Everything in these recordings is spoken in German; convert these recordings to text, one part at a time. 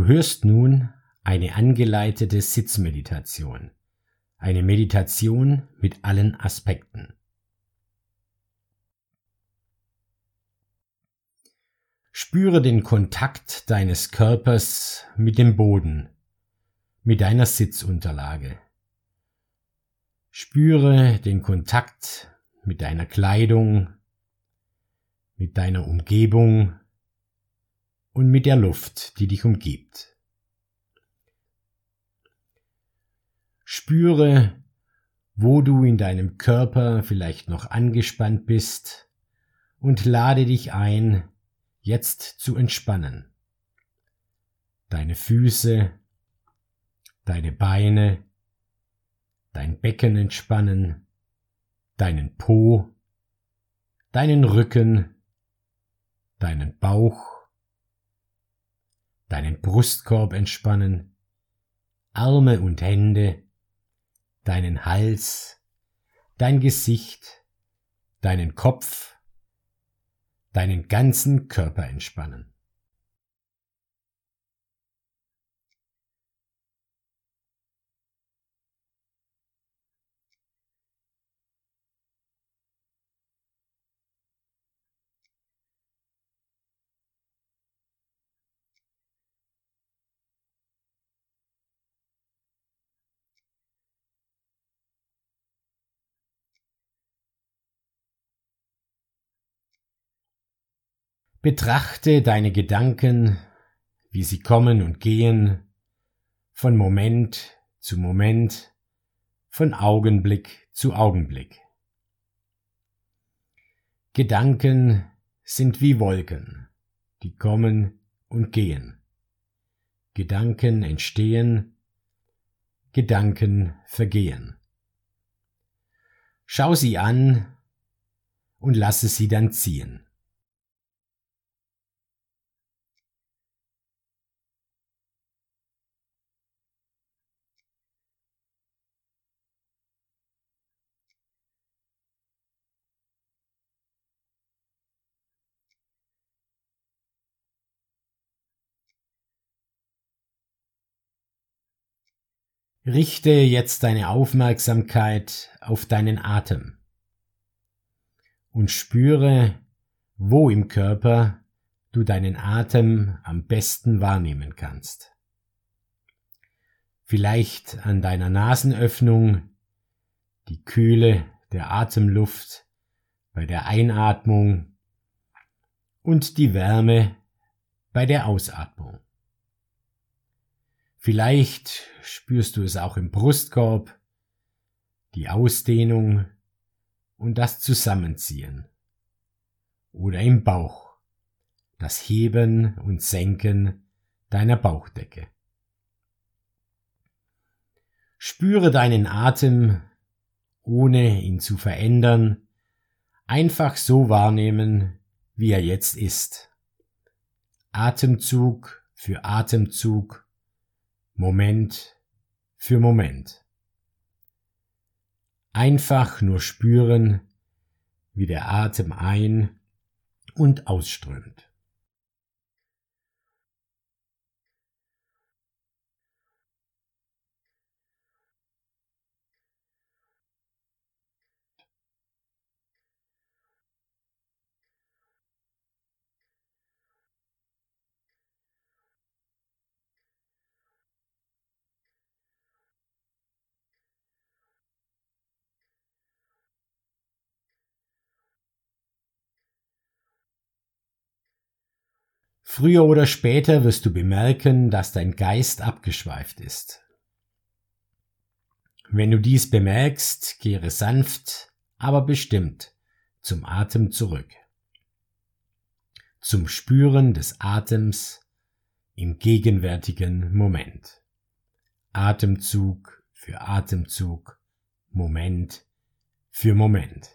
Du hörst nun eine angeleitete Sitzmeditation, eine Meditation mit allen Aspekten. Spüre den Kontakt deines Körpers mit dem Boden, mit deiner Sitzunterlage. Spüre den Kontakt mit deiner Kleidung, mit deiner Umgebung und mit der Luft, die dich umgibt. Spüre, wo du in deinem Körper vielleicht noch angespannt bist und lade dich ein, jetzt zu entspannen. Deine Füße, deine Beine, dein Becken entspannen, deinen Po, deinen Rücken, deinen Bauch, deinen Brustkorb entspannen, Arme und Hände, deinen Hals, dein Gesicht, deinen Kopf, deinen ganzen Körper entspannen. Betrachte deine Gedanken, wie sie kommen und gehen, von Moment zu Moment, von Augenblick zu Augenblick. Gedanken sind wie Wolken, die kommen und gehen. Gedanken entstehen, Gedanken vergehen. Schau sie an und lasse sie dann ziehen. Richte jetzt deine Aufmerksamkeit auf deinen Atem und spüre, wo im Körper du deinen Atem am besten wahrnehmen kannst. Vielleicht an deiner Nasenöffnung, die Kühle der Atemluft bei der Einatmung und die Wärme bei der Ausatmung. Vielleicht spürst du es auch im Brustkorb, die Ausdehnung und das Zusammenziehen. Oder im Bauch, das Heben und Senken deiner Bauchdecke. Spüre deinen Atem, ohne ihn zu verändern, einfach so wahrnehmen, wie er jetzt ist. Atemzug für Atemzug, Moment für Moment. Einfach nur spüren, wie der Atem ein- und ausströmt. Früher oder später wirst du bemerken, dass dein Geist abgeschweift ist. Wenn du dies bemerkst, kehre sanft, aber bestimmt zum Atem zurück. Zum Spüren des Atems im gegenwärtigen Moment. Atemzug für Atemzug, Moment für Moment.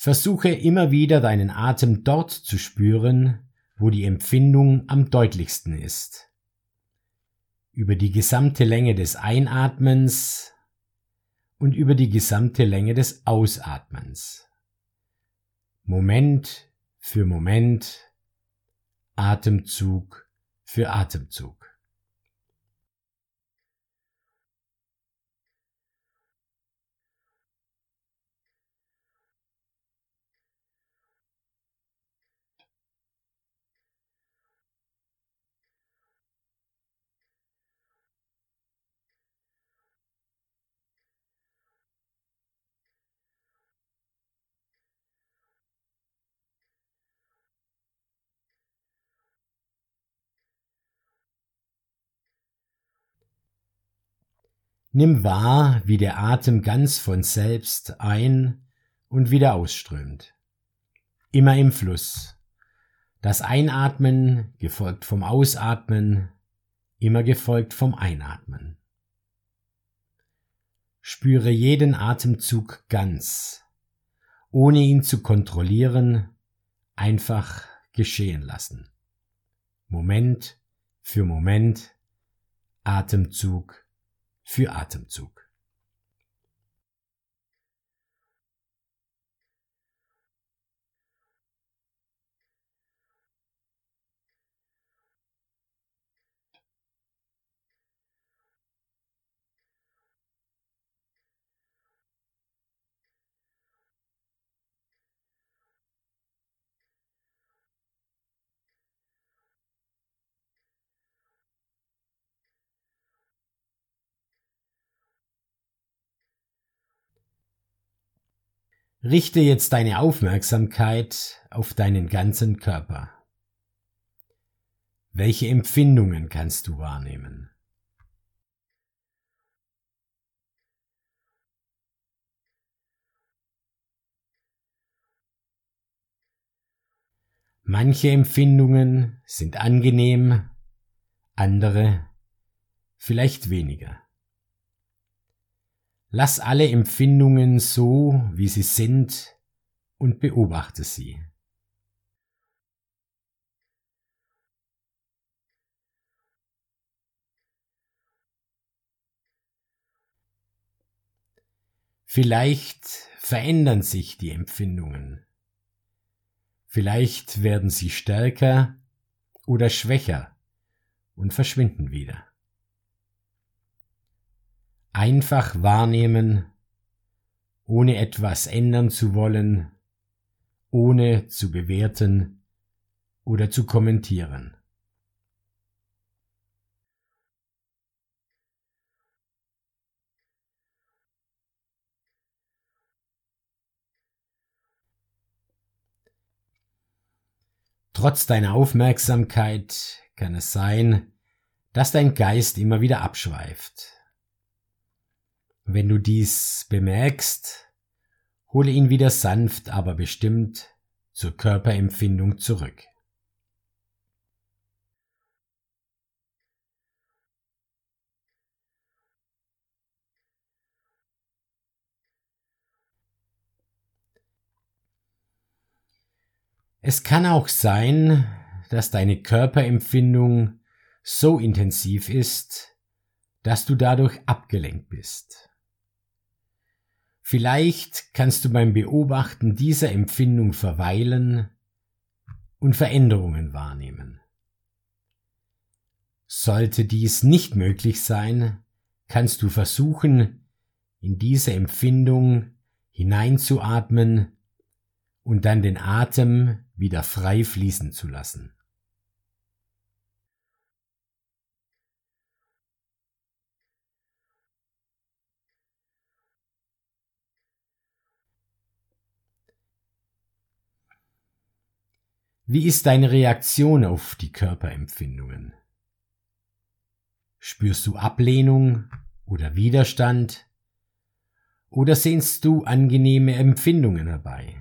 Versuche immer wieder deinen Atem dort zu spüren, wo die Empfindung am deutlichsten ist. Über die gesamte Länge des Einatmens und über die gesamte Länge des Ausatmens. Moment für Moment, Atemzug für Atemzug. Nimm wahr, wie der Atem ganz von selbst ein- und wieder ausströmt. Immer im Fluss. Das Einatmen gefolgt vom Ausatmen, immer gefolgt vom Einatmen. Spüre jeden Atemzug ganz, ohne ihn zu kontrollieren, einfach geschehen lassen. Moment für Moment, Atemzug für Atemzug. Richte jetzt deine Aufmerksamkeit auf deinen ganzen Körper. Welche Empfindungen kannst du wahrnehmen? Manche Empfindungen sind angenehm, andere vielleicht weniger. Lass alle Empfindungen so, wie sie sind, und beobachte sie. Vielleicht verändern sich die Empfindungen. Vielleicht werden sie stärker oder schwächer und verschwinden wieder. Einfach wahrnehmen, ohne etwas ändern zu wollen, ohne zu bewerten oder zu kommentieren. Trotz deiner Aufmerksamkeit kann es sein, dass dein Geist immer wieder abschweift. Wenn du dies bemerkst, hole ihn wieder sanft, aber bestimmt zur Körperempfindung zurück. Es kann auch sein, dass deine Körperempfindung so intensiv ist, dass du dadurch abgelenkt bist. Vielleicht kannst du beim Beobachten dieser Empfindung verweilen und Veränderungen wahrnehmen. Sollte dies nicht möglich sein, kannst du versuchen, in diese Empfindung hineinzuatmen und dann den Atem wieder frei fließen zu lassen. Wie ist deine Reaktion auf die Körperempfindungen? Spürst du Ablehnung oder Widerstand? Oder sehnst du angenehme Empfindungen herbei?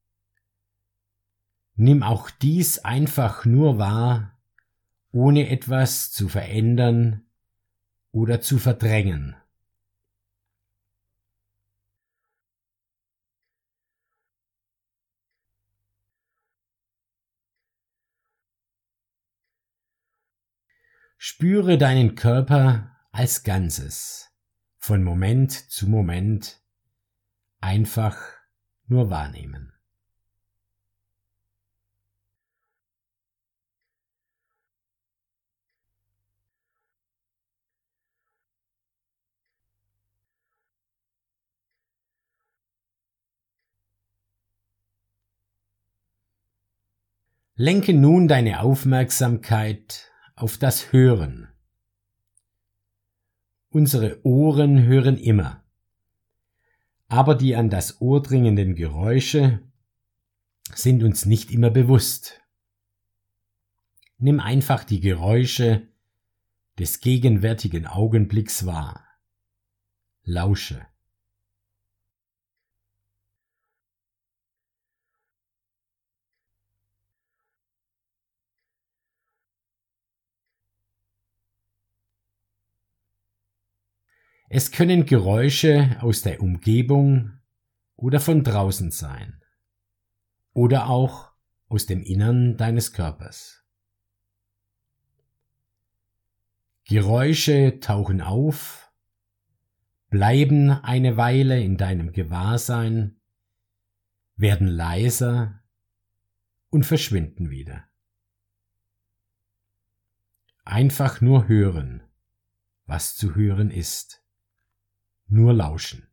Nimm auch dies einfach nur wahr, ohne etwas zu verändern oder zu verdrängen. Spüre deinen Körper als Ganzes, von Moment zu Moment, einfach nur wahrnehmen. Lenke nun deine Aufmerksamkeit auf das Hören. Unsere Ohren hören immer, aber die an das Ohr dringenden Geräusche sind uns nicht immer bewusst. Nimm einfach die Geräusche des gegenwärtigen Augenblicks wahr. Lausche. Es können Geräusche aus der Umgebung oder von draußen sein oder auch aus dem Innern deines Körpers. Geräusche tauchen auf, bleiben eine Weile in deinem Gewahrsein, werden leiser und verschwinden wieder. Einfach nur hören, was zu hören ist. Nur lauschen.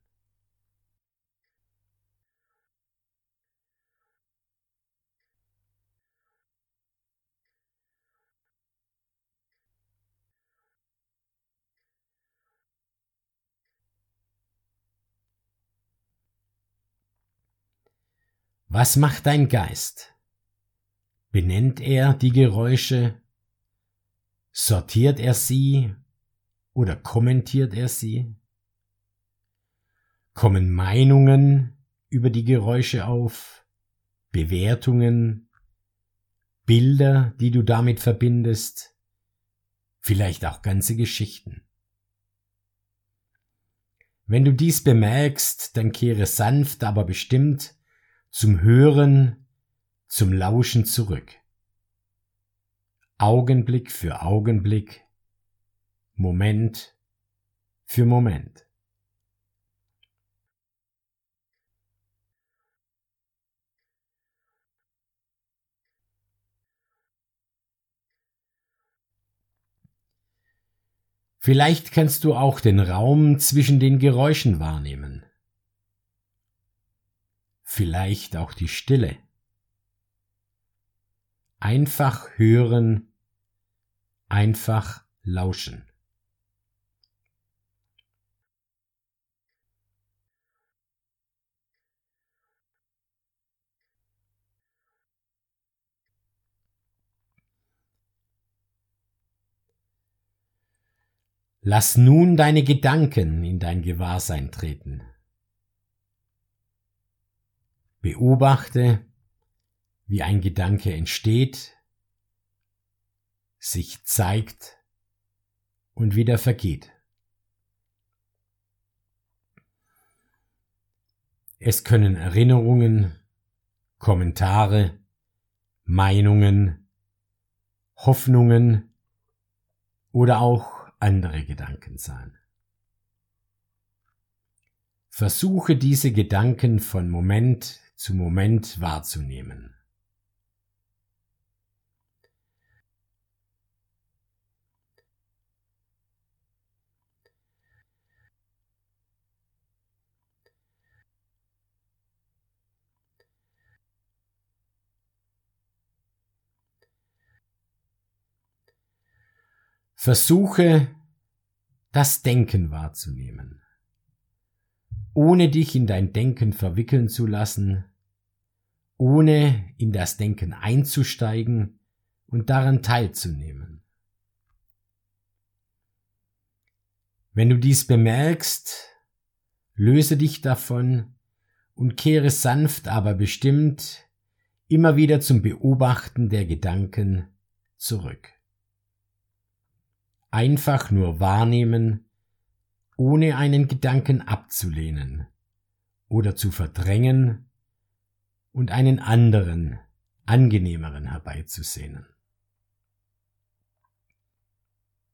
Was macht dein Geist? Benennt er die Geräusche? Sortiert er sie oder kommentiert er sie? Kommen Meinungen über die Geräusche auf, Bewertungen, Bilder, die du damit verbindest, vielleicht auch ganze Geschichten. Wenn du dies bemerkst, dann kehre sanft, aber bestimmt zum Hören, zum Lauschen zurück. Augenblick für Augenblick, Moment für Moment. Vielleicht kannst du auch den Raum zwischen den Geräuschen wahrnehmen. Vielleicht auch die Stille. Einfach hören, einfach lauschen. Lass nun deine Gedanken in dein Gewahrsein treten. Beobachte, wie ein Gedanke entsteht, sich zeigt und wieder vergeht. Es können Erinnerungen, Kommentare, Meinungen, Hoffnungen oder auch andere Gedanken sein. Versuche diese Gedanken von Moment zu Moment wahrzunehmen. Versuche, das Denken wahrzunehmen, ohne dich in dein Denken verwickeln zu lassen, ohne in das Denken einzusteigen und daran teilzunehmen. Wenn du dies bemerkst, löse dich davon und kehre sanft, aber bestimmt immer wieder zum Beobachten der Gedanken zurück. Einfach nur wahrnehmen, ohne einen Gedanken abzulehnen oder zu verdrängen und einen anderen, angenehmeren herbeizusehnen.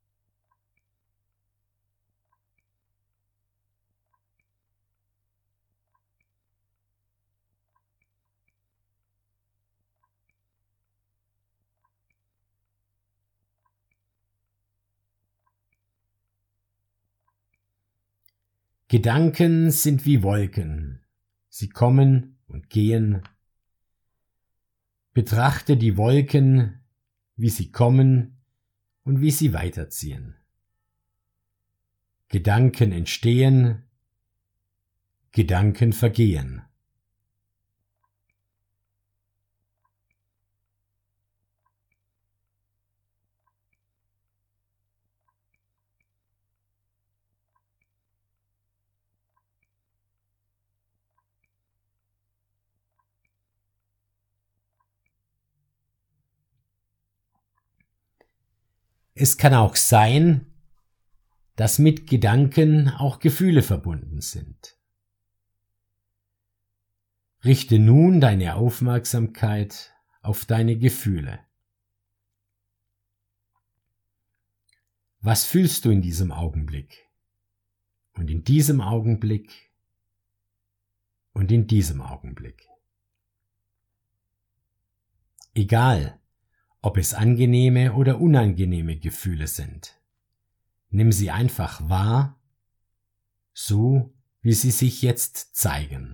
Gedanken sind wie Wolken. Sie kommen und gehen. Betrachte die Wolken, wie sie kommen und wie sie weiterziehen. Gedanken entstehen, Gedanken vergehen. Es kann auch sein, dass mit Gedanken auch Gefühle verbunden sind. Richte nun deine Aufmerksamkeit auf deine Gefühle. Was fühlst du in diesem Augenblick? Und in diesem Augenblick? Und in diesem Augenblick? Egal, ob es angenehme oder unangenehme Gefühle sind. Nimm sie einfach wahr, so wie sie sich jetzt zeigen.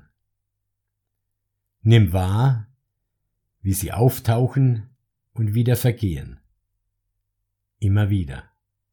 Nimm wahr, wie sie auftauchen und wieder vergehen. Immer wieder.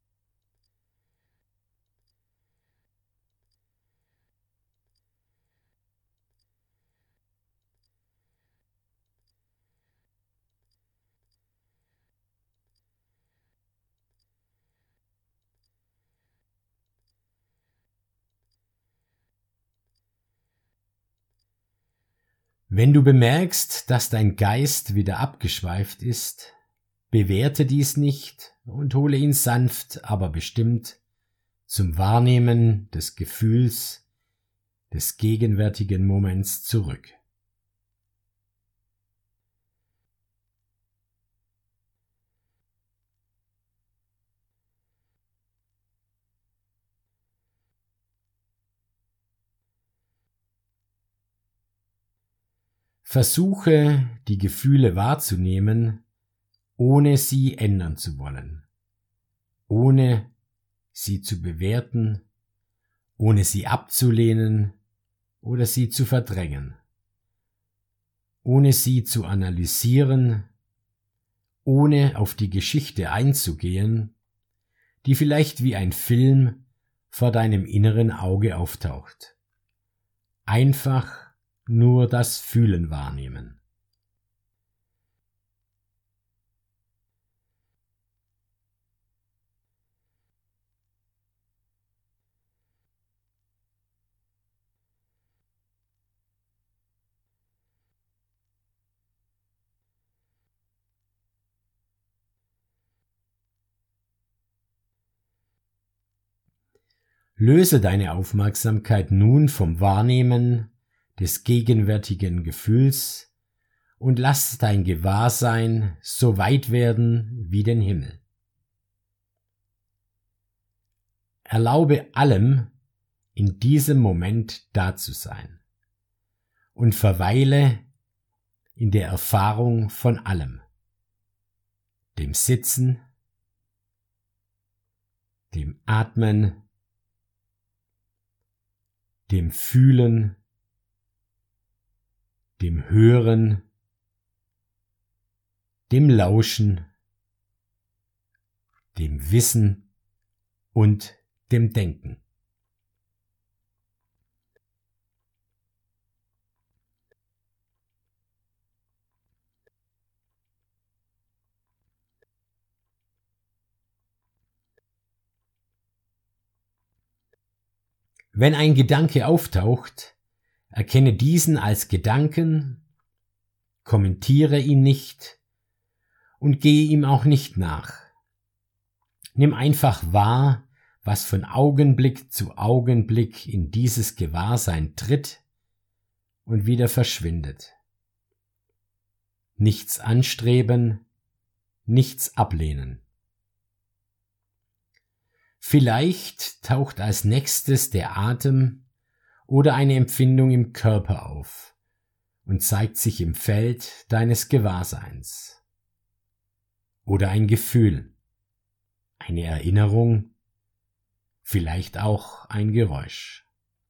Wenn du bemerkst, dass dein Geist wieder abgeschweift ist, bewerte dies nicht und hole ihn sanft, aber bestimmt zum Wahrnehmen des Gefühls des gegenwärtigen Moments zurück. Versuche, die Gefühle wahrzunehmen, ohne sie ändern zu wollen, ohne sie zu bewerten, ohne sie abzulehnen oder sie zu verdrängen, ohne sie zu analysieren, ohne auf die Geschichte einzugehen, die vielleicht wie ein Film vor deinem inneren Auge auftaucht. Einfach nur das Fühlen wahrnehmen. Löse deine Aufmerksamkeit nun vom Wahrnehmen des gegenwärtigen Gefühls und lass dein Gewahrsein so weit werden wie den Himmel. Erlaube allem, in diesem Moment da zu sein und verweile in der Erfahrung von allem, dem Sitzen, dem Atmen, dem Fühlen, dem Hören, dem Lauschen, dem Wissen und dem Denken. Wenn ein Gedanke auftaucht, erkenne diesen als Gedanken, kommentiere ihn nicht und gehe ihm auch nicht nach. Nimm einfach wahr, was von Augenblick zu Augenblick in dieses Gewahrsein tritt und wieder verschwindet. Nichts anstreben, nichts ablehnen. Vielleicht taucht als nächstes der Atem oder eine Empfindung im Körper auf und zeigt sich im Feld deines Gewahrseins. Oder ein Gefühl, eine Erinnerung, vielleicht auch ein Geräusch.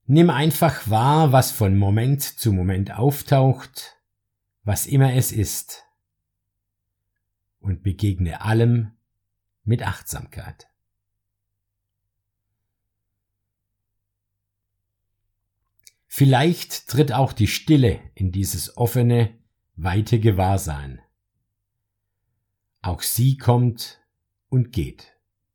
Nimm einfach wahr, was von Moment zu Moment auftaucht, was immer es ist, und begegne allem mit Achtsamkeit. Vielleicht tritt auch die Stille in dieses offene, weite Gewahrsein. Auch sie kommt und geht.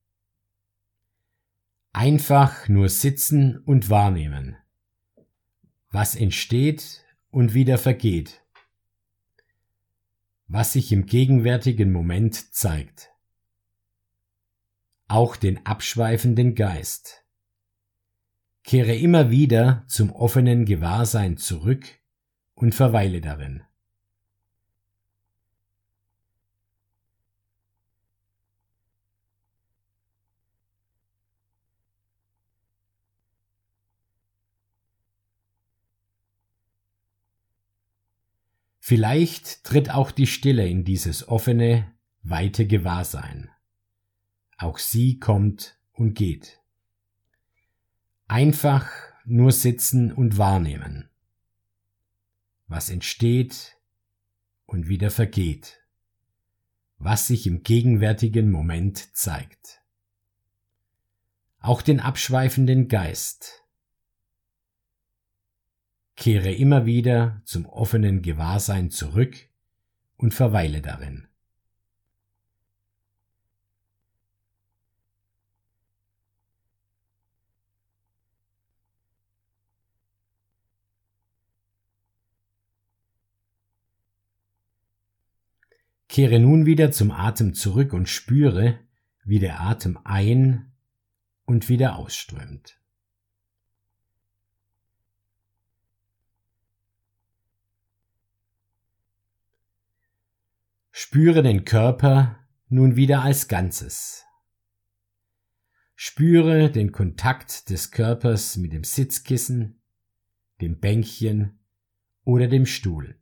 Einfach nur sitzen und wahrnehmen, was entsteht und wieder vergeht, was sich im gegenwärtigen Moment zeigt. Auch den abschweifenden Geist. Kehre immer wieder zum offenen Gewahrsein zurück und verweile darin. Vielleicht tritt auch die Stille in dieses offene, weite Gewahrsein. Auch sie kommt und geht. Einfach nur sitzen und wahrnehmen, was entsteht und wieder vergeht, was sich im gegenwärtigen Moment zeigt. Auch den abschweifenden Geist. Kehre immer wieder zum offenen Gewahrsein zurück und verweile darin. Kehre nun wieder zum Atem zurück und spüre, wie der Atem ein- und wieder ausströmt. Spüre den Körper nun wieder als Ganzes. Spüre den Kontakt des Körpers mit dem Sitzkissen, dem Bänkchen oder dem Stuhl.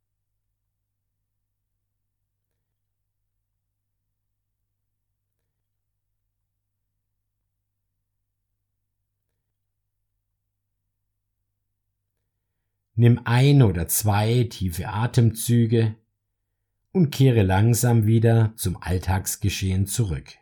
Nimm 1 oder 2 tiefe Atemzüge und kehre langsam wieder zum Alltagsgeschehen zurück.